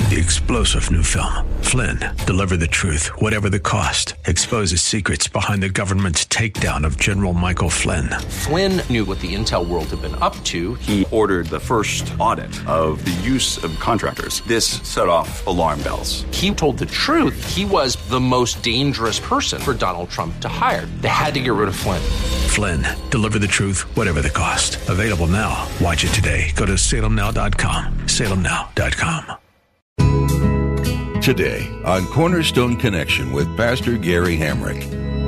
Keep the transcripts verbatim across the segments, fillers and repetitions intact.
the explosive new film, Flynn, Deliver the Truth, Whatever the Cost, exposes secrets behind the government's takedown of General Michael Flynn. Flynn knew what the intel world had been up to. He ordered the first audit of the use of contractors. This set off alarm bells. He told the truth. He was the most dangerous person for Donald Trump to hire. They had to get rid of Flynn. Flynn, Deliver the Truth, Whatever the Cost. Available now. Watch it today. Go to salem now dot com. salem now dot com. Today on Cornerstone Connection with Pastor Gary Hamrick.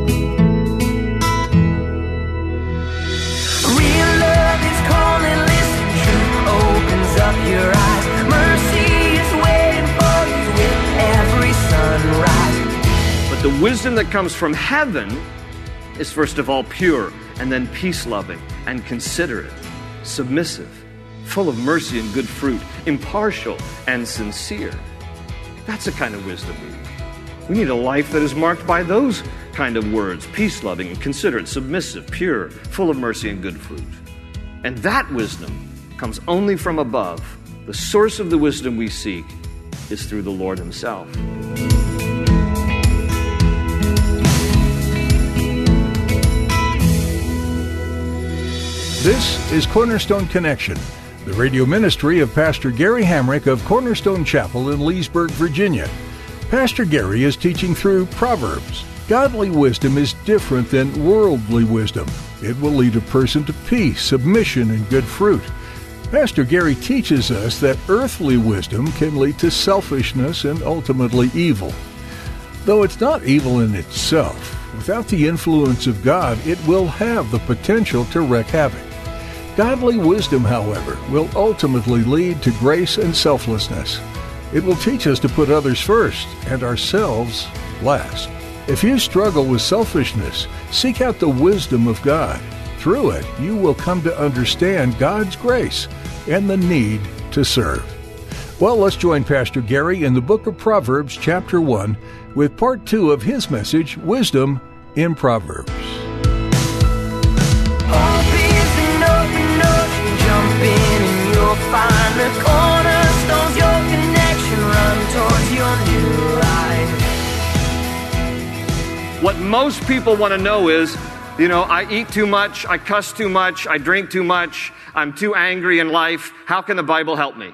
Real love is calling, listen, truth opens up your eyes. Mercy is waiting for you with every sunrise. But the wisdom that comes from heaven is first of all pure, and then peace-loving and considerate, submissive, full of mercy and good fruit, impartial and sincere. That's the kind of wisdom we need. We need a life that is marked by those kind of words, peace-loving and considerate, submissive, pure, full of mercy and good fruit. And that wisdom comes only from above. The source of the wisdom we seek is through the Lord himself. This is Cornerstone Connection, the radio ministry of Pastor Gary Hamrick of Cornerstone Chapel in Leesburg, Virginia. Pastor Gary is teaching through Proverbs. Godly wisdom is different than worldly wisdom. It will lead a person to peace, submission, and good fruit. Pastor Gary teaches us that earthly wisdom can lead to selfishness and ultimately evil. Though it's not evil in itself, without the influence of God, it will have the potential to wreak havoc. Godly wisdom, however, will ultimately lead to grace and selflessness. It will teach us to put others first and ourselves last. If you struggle with selfishness, seek out the wisdom of God. Through it, you will come to understand God's grace and the need to serve. Well, let's join Pastor Gary in the book of Proverbs, chapter one, with part two of his message, Wisdom in Proverbs. Find the cornerstones, your connection, run towards your new life. What most people want to know is, you know, I eat too much, I cuss too much, I drink too much, I'm too angry in life. How can the Bible help me?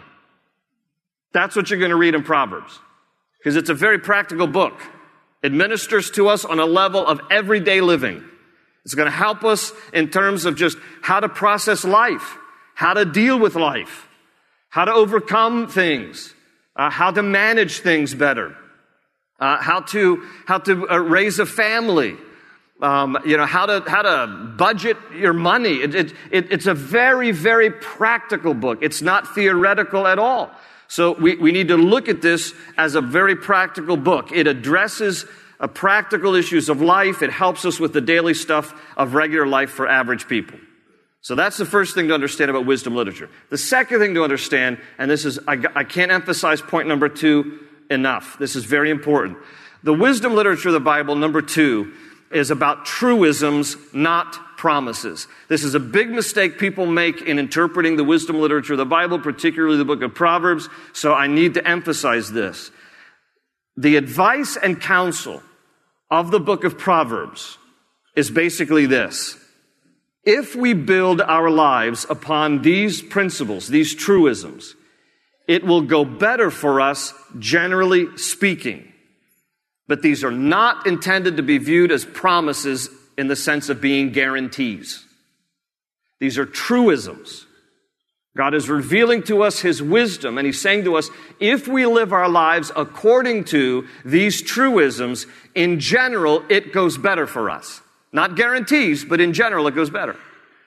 That's what you're going to read in Proverbs, because it's a very practical book. It ministers to us on a level of everyday living. It's going to help us in terms of just how to process life, how to deal with life, how to overcome things, uh, how to manage things better, uh, how to how to uh, raise a family, um, you know, how to how to budget your money. It, it, it, it's a very, very practical book. It's not theoretical at all. So we, we need to look at this as a very practical book. It addresses uh, practical issues of life. It helps us with the daily stuff of regular life for average people. So that's the first thing to understand about wisdom literature. The second thing to understand, and this is, I, I can't emphasize point number two enough. This is very important. The wisdom literature of the Bible, number two, is about truisms, not promises. This is a big mistake people make in interpreting the wisdom literature of the Bible, particularly the book of Proverbs, so I need to emphasize this. The advice and counsel of the book of Proverbs is basically this. If we build our lives upon these principles, these truisms, it will go better for us, generally speaking. But these are not intended to be viewed as promises in the sense of being guarantees. These are truisms. God is revealing to us his wisdom, and he's saying to us, if we live our lives according to these truisms, in general, it goes better for us. Not guarantees, but in general, it goes better.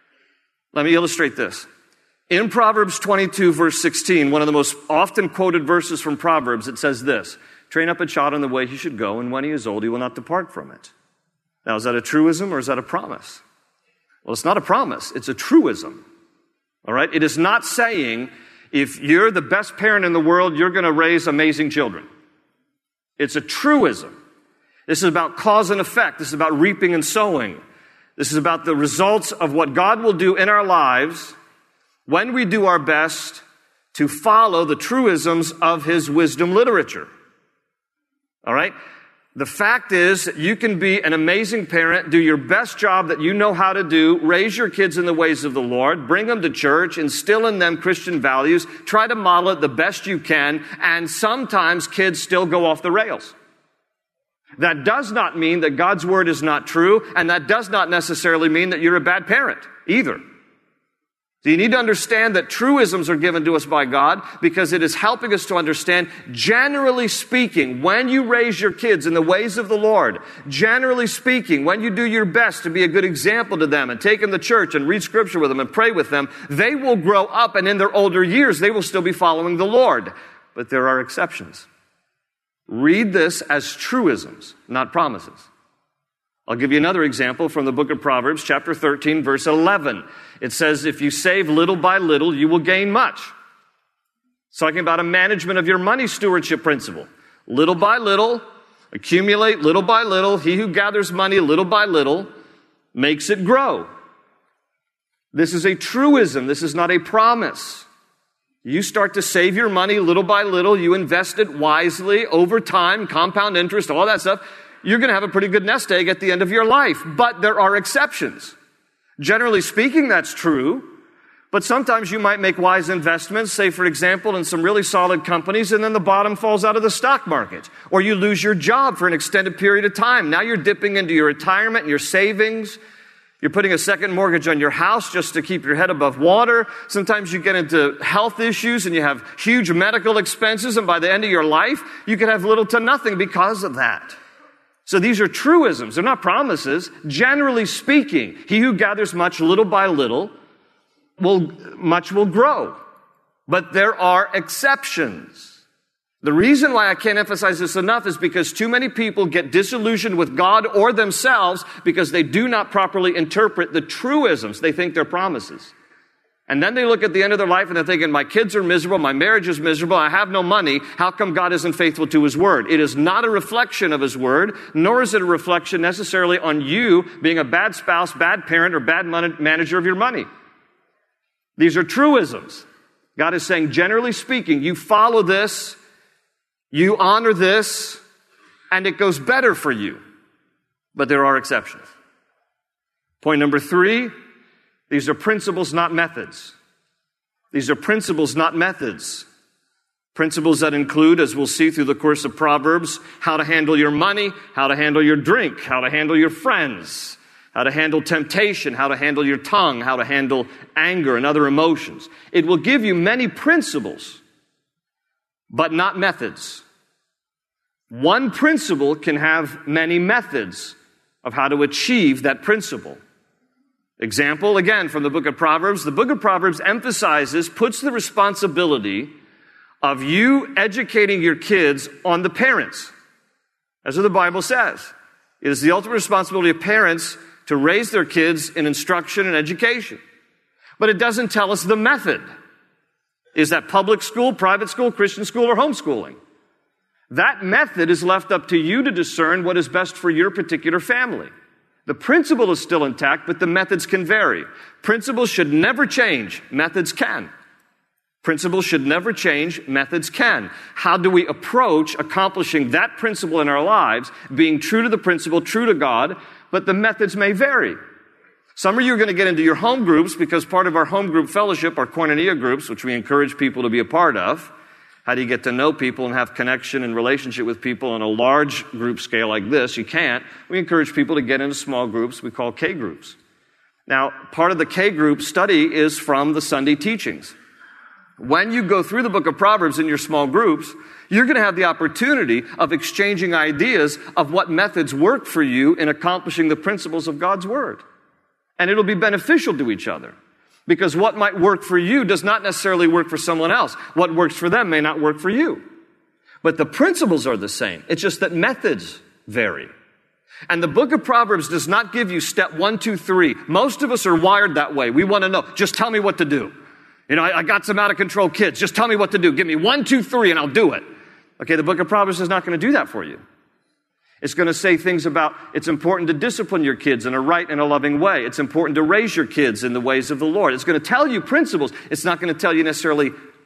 Let me illustrate this. In Proverbs twenty-two, verse sixteen, one of the most often quoted verses from Proverbs, it says this, train up a child in the way he should go, and when he is old, he will not depart from it. Now, is that a truism or is that a promise? Well, it's not a promise. It's a truism. All right? It is not saying if you're the best parent in the world, you're going to raise amazing children. It's a truism. This is about cause and effect. This is about reaping and sowing. This is about the results of what God will do in our lives when we do our best to follow the truisms of his wisdom literature. All right? The fact is that you can be an amazing parent, do your best job that you know how to do, raise your kids in the ways of the Lord, bring them to church, instill in them Christian values, try to model it the best you can, and sometimes kids still go off the rails. That does not mean that God's word is not true, and that does not necessarily mean that you're a bad parent either. So you need to understand that truisms are given to us by God because it is helping us to understand, generally speaking, when you raise your kids in the ways of the Lord, generally speaking, when you do your best to be a good example to them and take them to church and read scripture with them and pray with them, they will grow up, and in their older years, they will still be following the Lord. But there are exceptions. Read this as truisms, not promises. I'll give you another example from the book of Proverbs, chapter thirteen, verse eleven. It says, if you save little by little, you will gain much. It's talking about a management of your money stewardship principle. Little by little, accumulate little by little. He who gathers money little by little makes it grow. This is a truism. This is not a promise. You start to save your money little by little. You invest it wisely over time, compound interest, all that stuff. You're going to have a pretty good nest egg at the end of your life. But there are exceptions. Generally speaking, that's true. But sometimes you might make wise investments, say, for example, in some really solid companies, and then the bottom falls out of the stock market. Or you lose your job for an extended period of time. Now you're dipping into your retirement and your savings. You're putting a second mortgage on your house just to keep your head above water. Sometimes you get into health issues and you have huge medical expenses. And by the end of your life, you could have little to nothing because of that. So these are truisms. They're not promises. Generally speaking, he who gathers much little by little, will much will grow. But there are exceptions. The reason why I can't emphasize this enough is because too many people get disillusioned with God or themselves because they do not properly interpret the truisms. They think they're promises. And then they look at the end of their life and they're thinking, my kids are miserable, my marriage is miserable, I have no money. How come God isn't faithful to his word? It is not a reflection of his word, nor is it a reflection necessarily on you being a bad spouse, bad parent, or bad manager of your money. These are truisms. God is saying, generally speaking, you follow this, you honor this, and it goes better for you. But there are exceptions. Point number three, these are principles, not methods. These are principles, not methods. Principles that include, as we'll see through the course of Proverbs, how to handle your money, how to handle your drink, how to handle your friends, how to handle temptation, how to handle your tongue, how to handle anger and other emotions. It will give you many principles, but not methods. One principle can have many methods of how to achieve that principle. Example, again, from the book of Proverbs. The book of Proverbs emphasizes, puts the responsibility of you educating your kids on the parents. That's what the Bible says. It is the ultimate responsibility of parents to raise their kids in instruction and education. But it doesn't tell us the method. Is that public school, private school, Christian school, or homeschooling? That method is left up to you to discern what is best for your particular family. The principle is still intact, but the methods can vary. Principles should never change. Methods can. Principles should never change. Methods can. How do we approach accomplishing that principle in our lives, being true to the principle, true to God, but the methods may vary. Some of you are going to get into your home groups because part of our home group fellowship are koinonia groups, which we encourage people to be a part of. How do you get to know people and have connection and relationship with people on a large group scale like this? You can't. We encourage people to get into small groups we call K groups. Now, part of the K group study is from the Sunday teachings. When you go through the book of Proverbs in your small groups, you're going to have the opportunity of exchanging ideas of what methods work for you in accomplishing the principles of God's word. And it'll be beneficial to each other. Because what might work for you does not necessarily work for someone else. What works for them may not work for you. But the principles are the same. It's just that methods vary. And the book of Proverbs does not give you step one, two, three. Most of us are wired that way. We want to know, just tell me what to do. You know, I, I got some out of control kids. Just tell me what to do. Give me one, two, three, and I'll do it. Okay, the book of Proverbs is not going to do that for you. It's going to say things about it's important to discipline your kids in a right and a loving way. It's important to raise your kids in the ways of the Lord. It's going to tell you principles. It's not going to tell you necessarily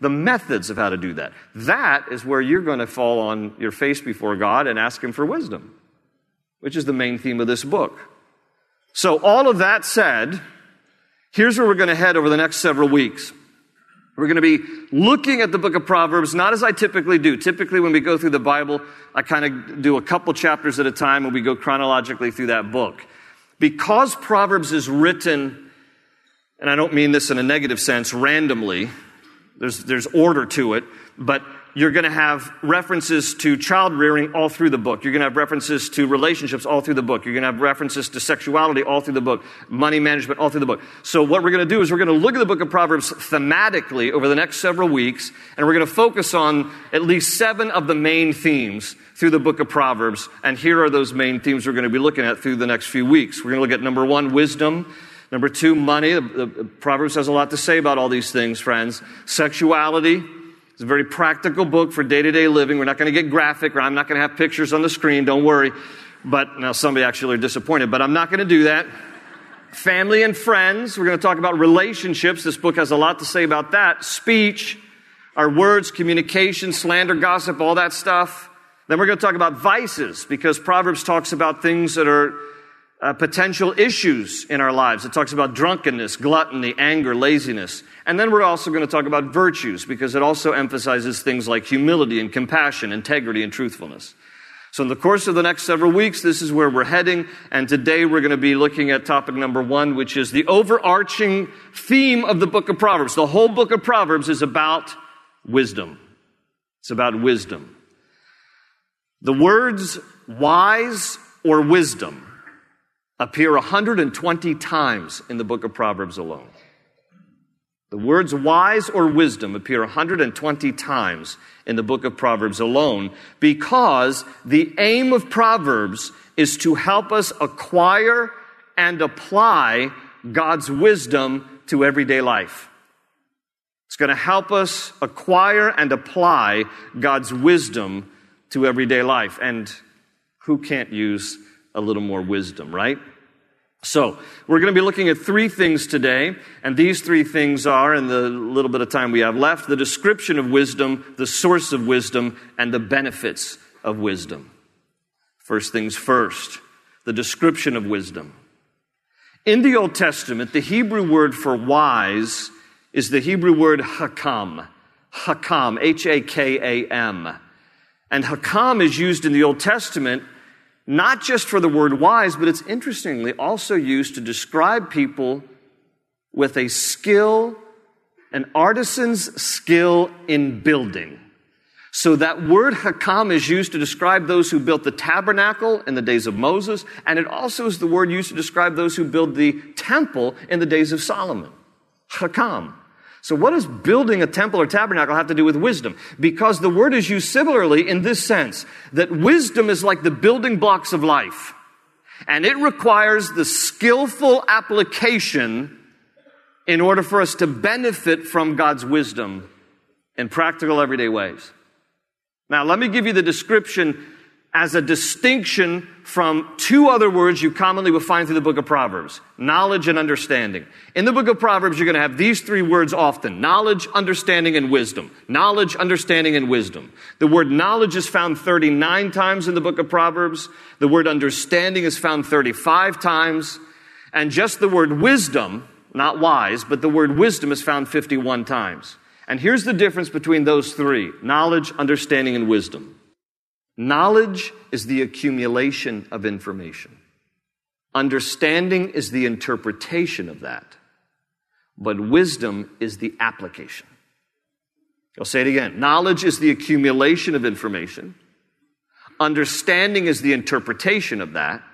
the methods of how to do that. That is where you're going to fall on your face before God and ask Him for wisdom, which is the main theme of this book. So all of that said, here's where we're going to head over the next several weeks. We're going to be looking at the book of Proverbs, not as I typically do. Typically when we go through the Bible, I kind of do a couple chapters at a time and we go chronologically through that book. Because Proverbs is written, and I don't mean this in a negative sense, randomly, there's, there's order to it, but you're going to have references to child rearing all through the book. You're going to have references to relationships all through the book. You're going to have references to sexuality all through the book, money management all through the book. So what we're going to do is we're going to look at the book of Proverbs thematically over the next several weeks, and we're going to focus on at least seven of the main themes through the book of Proverbs. And here are those main themes we're going to be looking at through the next few weeks. We're going to look at number one, wisdom. Number two, money. The, the Proverbs has a lot to say about all these things, friends. Sexuality. It's a very practical book for day-to-day living. We're not going to get graphic, or I'm not going to have pictures on the screen, don't worry. But now somebody actually are disappointed, but I'm not going to do that. Family and friends. We're going to talk about relationships. This book has a lot to say about that. Speech, our words, communication, slander, gossip, all that stuff. Then we're going to talk about vices, because Proverbs talks about things that are Uh, potential issues in our lives. It talks about drunkenness, gluttony, anger, laziness. And then we're also going to talk about virtues, because it also emphasizes things like humility and compassion, integrity and truthfulness. So in the course of the next several weeks, this is where we're heading. And today we're going to be looking at topic number one, which is the overarching theme of the book of Proverbs. The whole book of Proverbs is about wisdom. It's about wisdom. The words wise or wisdom appear one hundred twenty times in the book of Proverbs alone. The words wise or wisdom appear one hundred twenty times in the book of Proverbs alone, because the aim of Proverbs is to help us acquire and apply God's wisdom to everyday life. It's going to help us acquire and apply God's wisdom to everyday life. And who can't use a little more wisdom, right? So, we're going to be looking at three things today, and these three things are, in the little bit of time we have left, the description of wisdom, the source of wisdom, and the benefits of wisdom. First things first, the description of wisdom. In the Old Testament, the Hebrew word for wise is the Hebrew word hakam. Hakam, H A K A M. And hakam is used in the Old Testament not just for the word wise, but it's interestingly also used to describe people with a skill, an artisan's skill in building. So that word hakam is used to describe those who built the tabernacle in the days of Moses, and it also is the word used to describe those who built the temple in the days of Solomon. Hakam. So what does building a temple or tabernacle have to do with wisdom? Because the word is used similarly in this sense, that wisdom is like the building blocks of life. And it requires the skillful application in order for us to benefit from God's wisdom in practical everyday ways. Now, let me give you the description as a distinction from two other words you commonly will find through the book of Proverbs: knowledge and understanding. In the book of Proverbs, you're going to have these three words often: knowledge, understanding, and wisdom. Knowledge, understanding, and wisdom. The word knowledge is found thirty-nine times in the book of Proverbs. The word understanding is found thirty-five times. And just the word wisdom, not wise, but the word wisdom is found fifty-one times. And here's the difference between those three: knowledge, understanding, and wisdom. Knowledge is the accumulation of information. Understanding is the interpretation of that. But wisdom is the application. I'll say it again. Knowledge is the accumulation of information. Understanding is the interpretation of that.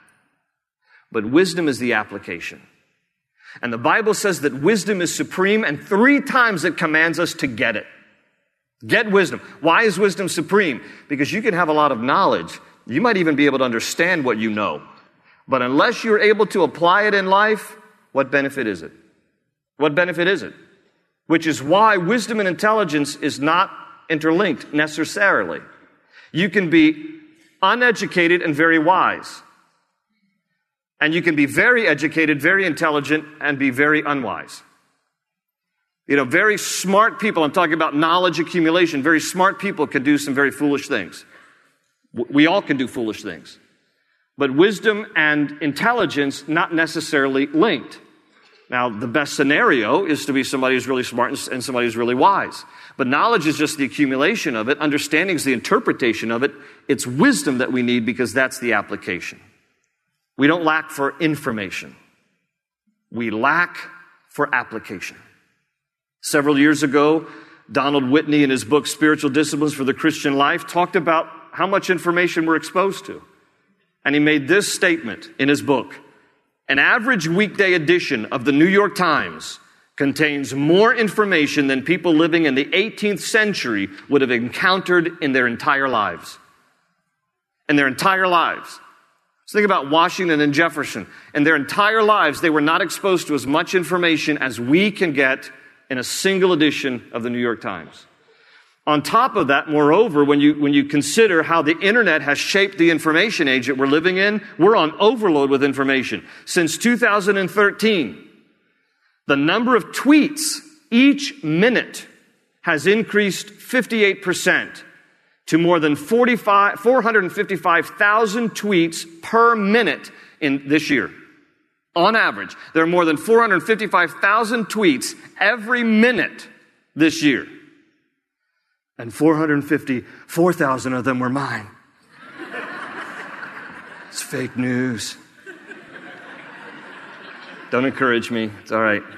But wisdom is the application. And the Bible says that wisdom is supreme, and three times it commands us to get it. Get wisdom. Why is wisdom supreme? Because you can have a lot of knowledge. You might even be able to understand what you know. But unless you're able to apply it in life, what benefit is it? What benefit is it? Which is why wisdom and intelligence is not interlinked necessarily. You can be uneducated and very wise. And you can be very educated, very intelligent, and be very unwise. You know, very smart people, I'm talking about knowledge accumulation, very smart people can do some very foolish things. We all can do foolish things. But wisdom and intelligence not necessarily linked. Now, the best scenario is to be somebody who's really smart and somebody who's really wise. But knowledge is just the accumulation of it. Understanding is the interpretation of it. It's wisdom that we need because that's the application. We don't lack for information. We lack for application. Several years ago, Donald Whitney, in his book, Spiritual Disciplines for the Christian Life, talked about how much information we're exposed to. And he made this statement in his book: an average weekday edition of the New York Times contains more information than people living in the eighteenth century would have encountered in their entire lives. In their entire lives. So think about Washington and Jefferson. In their entire lives, they were not exposed to as much information as we can get in a single edition of the New York Times. On top of that, moreover, when you, when you consider how the internet has shaped the information age that we're living in, we're on overload with information. Since two thousand thirteen, the number of tweets each minute has increased fifty-eight percent to more than forty-five, four hundred fifty-five thousand tweets per minute in this year. On average, there are more than four hundred fifty-five thousand tweets every minute this year. And four hundred fifty-four thousand of them were mine. It's fake news. Don't encourage me. It's all right.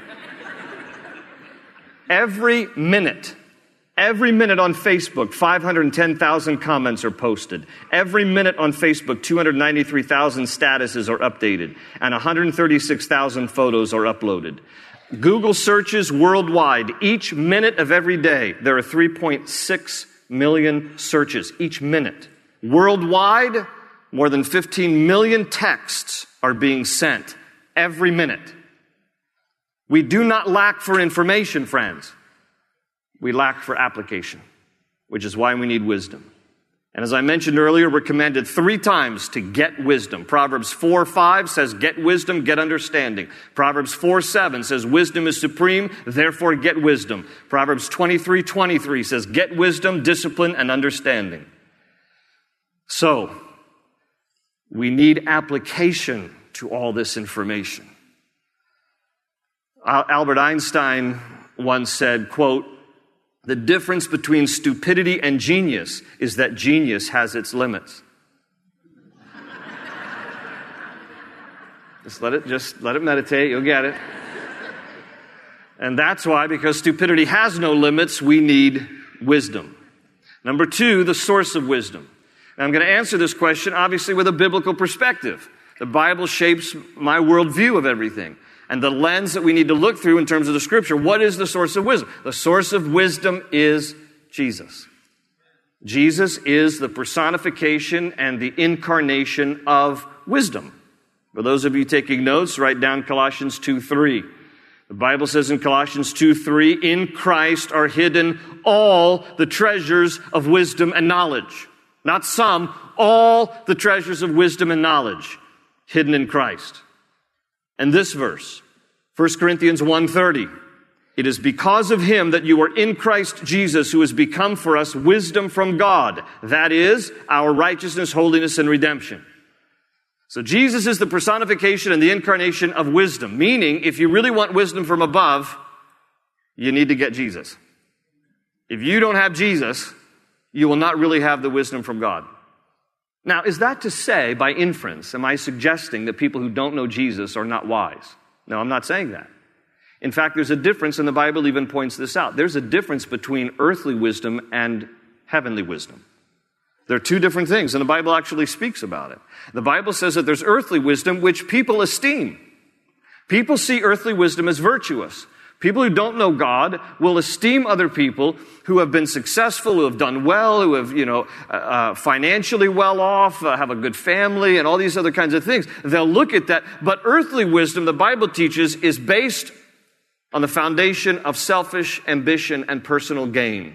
Every minute, every minute on Facebook, five hundred ten thousand comments are posted. Every minute on Facebook, two hundred ninety-three thousand statuses are updated. And one hundred thirty-six thousand photos are uploaded. Google searches worldwide, each minute of every day, there are three point six million searches each minute. Worldwide, more than fifteen million texts are being sent every minute. We do not lack for information, friends. We lack for application, which is why we need wisdom. And as I mentioned earlier, we're commanded three times to get wisdom. Proverbs four five says, get wisdom, get understanding. Proverbs four seven says, wisdom is supreme, therefore get wisdom. Proverbs twenty-three twenty-three says, get wisdom, discipline, and understanding. So, we need application to all this information. Albert Einstein once said, quote, the difference between stupidity and genius is that genius has its limits. Just let it, just let it meditate. You'll get it. And that's why, because stupidity has no limits, we need wisdom. Number two, the source of wisdom. And I'm going to answer this question, obviously, with a biblical perspective. The Bible shapes my worldview of everything. And the lens that we need to look through in terms of the Scripture. What is the source of wisdom? The source of wisdom is Jesus. Jesus is the personification and the incarnation of wisdom. For those of you taking notes, write down Colossians two three. The Bible says in Colossians two three, in Christ are hidden all the treasures of wisdom and knowledge. Not some, all the treasures of wisdom and knowledge hidden in Christ. And this verse, First Corinthians one thirty, it is because of him that you are in Christ Jesus, who has become for us wisdom from God. That is, our righteousness, holiness, and redemption. So Jesus is the personification and the incarnation of wisdom, meaning if you really want wisdom from above, you need to get Jesus. If you don't have Jesus, you will not really have the wisdom from God. Now, is that to say, by inference, am I suggesting that people who don't know Jesus are not wise? No, I'm not saying that. In fact, there's a difference, and the Bible even points this out. There's a difference between earthly wisdom and heavenly wisdom. They're two different things, and the Bible actually speaks about it. The Bible says that there's earthly wisdom which people esteem. People see earthly wisdom as virtuous. People who don't know God will esteem other people who have been successful, who have done well, who have, you know, uh, financially well off, uh, have a good family, and all these other kinds of things. They'll look at that. But earthly wisdom, the Bible teaches, is based on the foundation of selfish ambition and personal gain.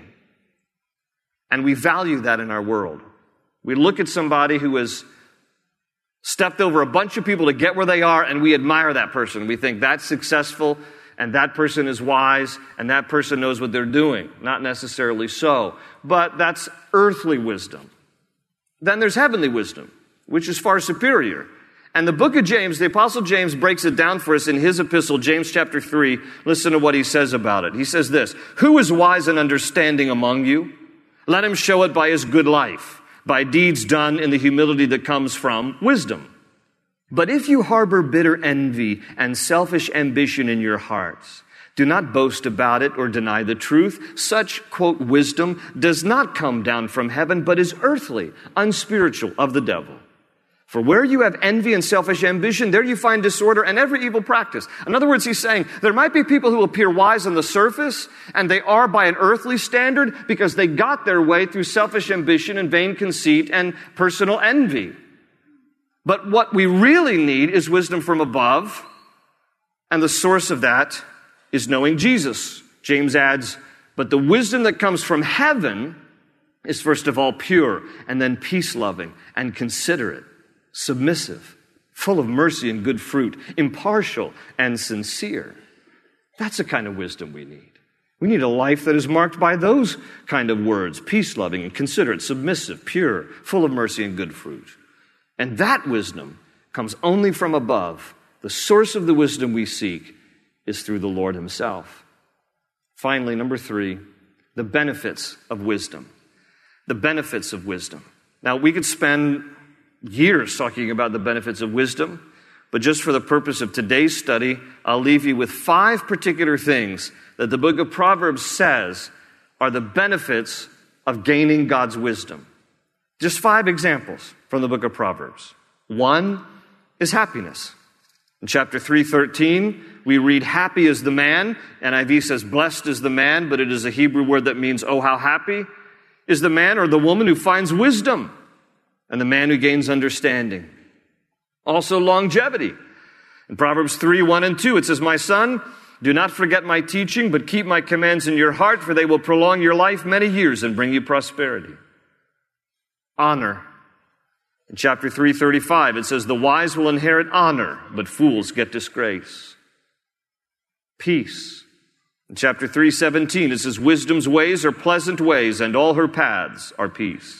And we value that in our world. We look at somebody who has stepped over a bunch of people to get where they are, and we admire that person. We think that's successful. and that person is wise, and that person knows what they're doing. Not necessarily so, but that's earthly wisdom. Then there's heavenly wisdom, which is far superior. And the book of James, the Apostle James breaks it down for us in his epistle, James chapter three. Listen to what he says about it. He says this, "Who is wise and understanding among you? Let him show it by his good life, by deeds done in the humility that comes from wisdom. But if you harbor bitter envy and selfish ambition in your hearts, do not boast about it or deny the truth. Such, quote, wisdom does not come down from heaven, but is earthly, unspiritual, of the devil. For where you have envy and selfish ambition, there you find disorder and every evil practice." In other words, he's saying there might be people who appear wise on the surface, and they are by an earthly standard because they got their way through selfish ambition and vain conceit and personal envy. But what we really need is wisdom from above, and the source of that is knowing Jesus. James adds, "But the wisdom that comes from heaven is first of all pure, and then peace-loving and considerate, submissive, full of mercy and good fruit, impartial and sincere." That's the kind of wisdom we need. We need a life that is marked by those kind of words, peace-loving and considerate, submissive, pure, full of mercy and good fruit. And that wisdom comes only from above. The source of the wisdom we seek is through the Lord himself. Finally, number three, the benefits of wisdom. The benefits of wisdom. Now, we could spend years talking about the benefits of wisdom, but just for the purpose of today's study, I'll leave you with five particular things that the book of Proverbs says are the benefits of gaining God's wisdom. Just five examples from the book of Proverbs. One is happiness. In chapter three thirteen, we read, "Happy is the man," N I V says, "Blessed is the man," but it is a Hebrew word that means, "Oh, how happy is the man or the woman who finds wisdom, and the man who gains understanding." Also longevity. In Proverbs three, one and two, it says, "My son, do not forget my teaching, but keep my commands in your heart, for they will prolong your life many years and bring you prosperity." Honor. In chapter three thirty-five, it says, "The wise will inherit honor, but fools get disgrace." Peace. In chapter three seventeen, it says, "Wisdom's ways are pleasant ways, and all her paths are peace."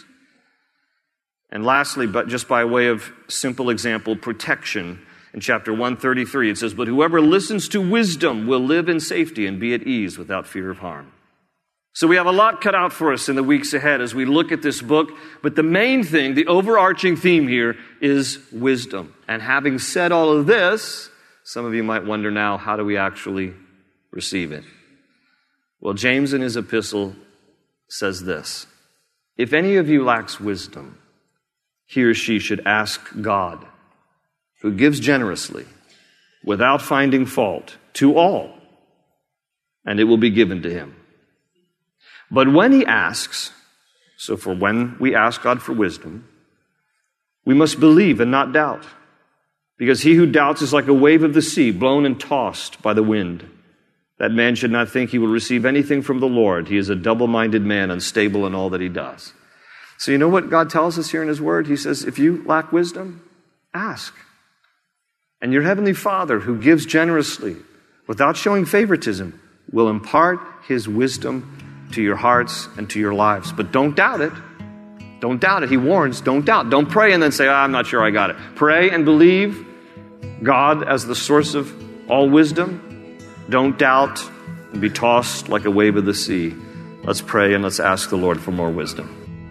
And lastly, but just by way of simple example, protection. In chapter one thirty-three, it says, "But whoever listens to wisdom will live in safety and be at ease without fear of harm." So we have a lot cut out for us in the weeks ahead as we look at this book. But the main thing, the overarching theme here is wisdom. And having said all of this, some of you might wonder now, how do we actually receive it? Well, James in his epistle says this, "If any of you lacks wisdom, he or she should ask God, who gives generously, without finding fault, to all, and it will be given to him. But when he asks," so for when we ask God for wisdom, "we must believe and not doubt, because he who doubts is like a wave of the sea, blown and tossed by the wind. That man should not think he will receive anything from the Lord. He is a double-minded man, unstable in all that he does." So you know what God tells us here in his word? He says, if you lack wisdom, ask. And your heavenly Father, who gives generously, without showing favoritism, will impart his wisdom to your hearts and to your lives. But don't doubt it. Don't doubt it. He warns, don't doubt. Don't pray and then say, oh, I'm not sure I got it. Pray and believe God as the source of all wisdom. Don't doubt and be tossed like a wave of the sea. Let's pray and let's ask the Lord for more wisdom.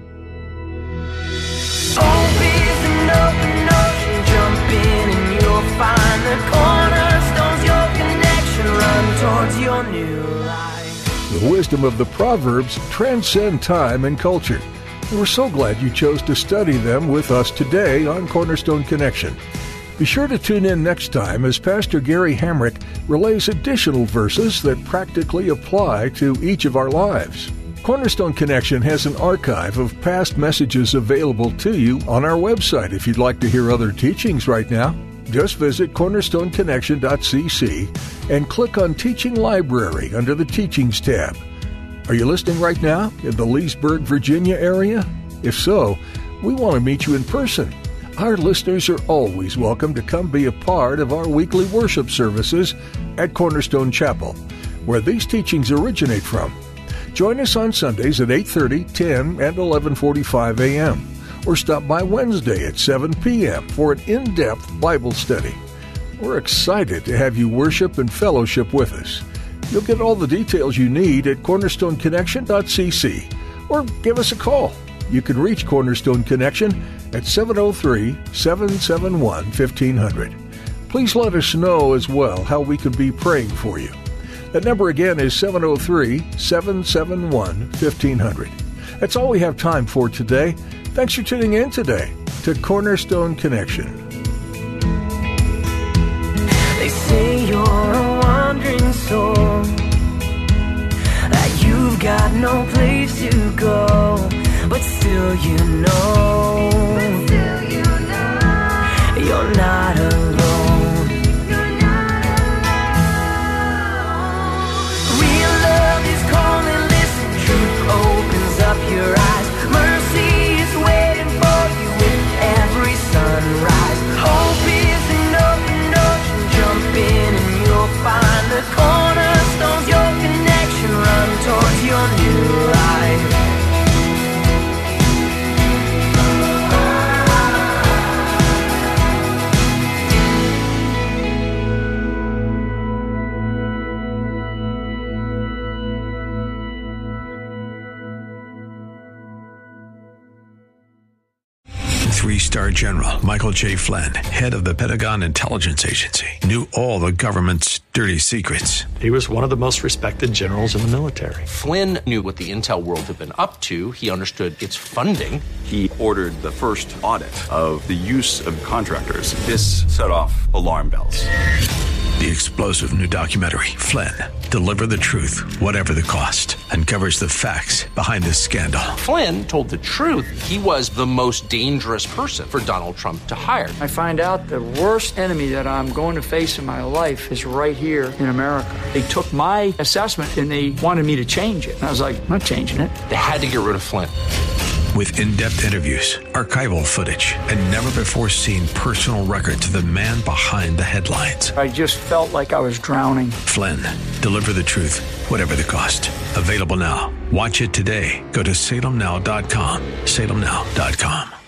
Open open ocean, jump in and you'll find the cornerstones, your connection, run towards your new life. The wisdom of the Proverbs transcend time and culture. And we're so glad you chose to study them with us today on Cornerstone Connection. Be sure to tune in next time as Pastor Gary Hamrick relays additional verses that practically apply to each of our lives. Cornerstone Connection has an archive of past messages available to you on our website. If you'd like to hear other teachings right now, just visit cornerstone connection dot c c and click on Teaching Library under the Teachings tab. Are you listening right now in the Leesburg, Virginia area? If so, we want to meet you in person. Our listeners are always welcome to come be a part of our weekly worship services at Cornerstone Chapel, where these teachings originate from. Join us on Sundays at eight thirty, ten, and eleven forty-five a.m., or stop by Wednesday at seven p.m. for an in-depth Bible study. We're excited to have you worship and fellowship with us. You'll get all the details you need at cornerstone connection dot c c, or give us a call. You can reach Cornerstone Connection at seven oh three, seven seven one, fifteen hundred. Please let us know as well how we could be praying for you. That number again is seven oh three, seven seven one, fifteen hundred. That's all we have time for today. Thanks for tuning in today to Cornerstone Connection. They say you're a wandering soul, that you've got no place to go. But still you know, but still you know, you're not alone. You're not alone. Real love is calling, listen, truth opens up your eyes. Mercy is waiting for you with every sunrise. Hope is an open ocean, jump in and you'll find the cornerstones, your connection, run towards your new life. Three-star General Michael J. Flynn, head of the Pentagon Intelligence Agency, knew all the government's dirty secrets. He was one of the most respected generals in the military. Flynn knew what the intel world had been up to. He understood its funding. He ordered the first audit of the use of contractors. This set off alarm bells. The explosive new documentary, Flynn, Deliver the Truth, Whatever the Cost, uncovers the facts behind this scandal. Flynn told the truth. He was the most dangerous person for Donald Trump to hire. I find out the worst enemy that I'm going to face in my life is right here in America. They took my assessment and they wanted me to change it. And I was like, I'm not changing it. They had to get rid of Flynn. With in-depth interviews, archival footage, and never-before-seen personal records of the man behind the headlines. I just felt like I was drowning. Flynn, Deliver the Truth, Whatever the Cost. Available now. Watch it today. Go to salem now dot com. salem now dot com.